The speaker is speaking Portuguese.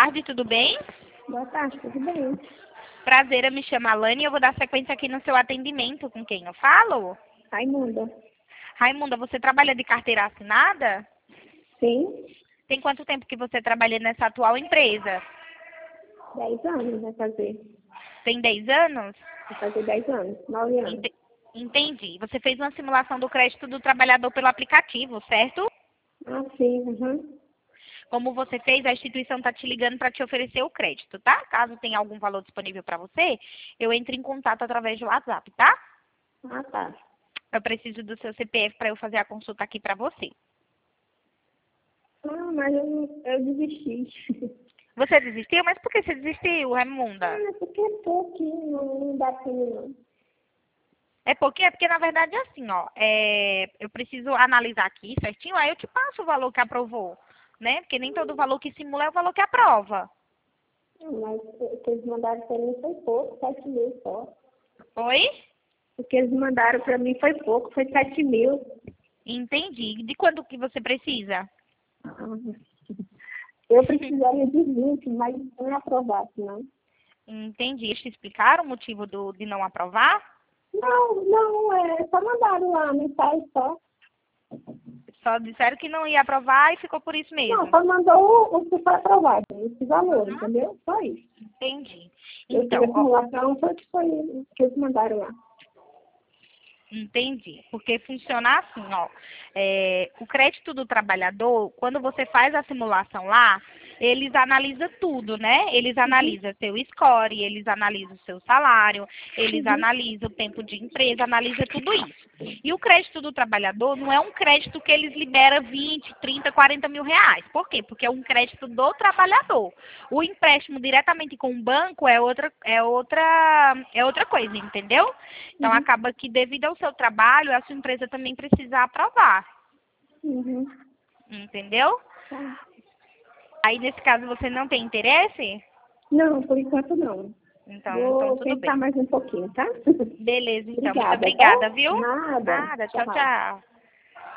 tarde, tudo bem? Boa tarde, tudo bem? Prazer, eu me chamo Alane e eu vou dar sequência aqui no seu atendimento. Com quem eu falo? Raimunda. Raimunda, você trabalha de carteira assinada? Sim, Tem quanto tempo que você trabalha nessa atual empresa? 10 anos vai fazer. Tem 10 anos? Vai fazer 10 anos, 9 anos. Entendi. Você fez uma simulação do crédito do trabalhador pelo aplicativo, certo? Ah, sim, uhum. Como você fez, a instituição está te ligando para te oferecer o crédito, tá? Caso tenha algum valor disponível para você, eu entre em contato através do WhatsApp, tá? Ah, tá. Eu preciso do seu CPF para eu fazer a consulta aqui para você. Ah, mas eu desisti. Você desistiu? Mas por que você desistiu, Raimunda? Porque é pouquinho, não dá pra mim, não. É porque na verdade é assim, ó. Eu preciso analisar aqui certinho, aí eu te passo o valor que aprovou, né? Porque nem todo valor que simula é o valor que aprova. Mas o que eles mandaram pra mim foi pouco, 7 mil só. Oi? O que eles mandaram pra mim foi pouco, foi 7 mil. Entendi. De quanto que você precisa? Eu precisaria de 20, mas não é aprovado, não. Entendi. Eles te explicaram o motivo de não aprovar? Não, só mandaram lá a mensagem só. Só disseram que não ia aprovar e ficou por isso mesmo. Não, só mandou o que foi aprovado, esse valor, entendeu? Só isso. Entendi. Eu fiz Então, a ó, simulação, foi o que eles mandaram lá. entendi. Porque funciona assim, ó. O crédito do trabalhador, quando você faz a simulação lá, eles analisam tudo, né? Eles analisam seu score, eles analisam o seu salário, eles analisam o tempo de empresa, analisam tudo isso. E o crédito do trabalhador não é um crédito que eles liberam 20, 30, 40 mil reais. Por quê? Porque é um crédito do trabalhador. O empréstimo diretamente com o banco é outra coisa, entendeu? Então acaba que devido ao seu trabalho, a sua empresa também precisa aprovar. Uhum. Entendeu? Tá. Aí nesse caso você não tem interesse? Não, por enquanto não. Então Vou tudo pensar bem. mais um pouquinho, tá? Beleza, então. Muito Obrigada, obrigada, tá? viu? Nada. Nada. Tchau, Tchau. tchau.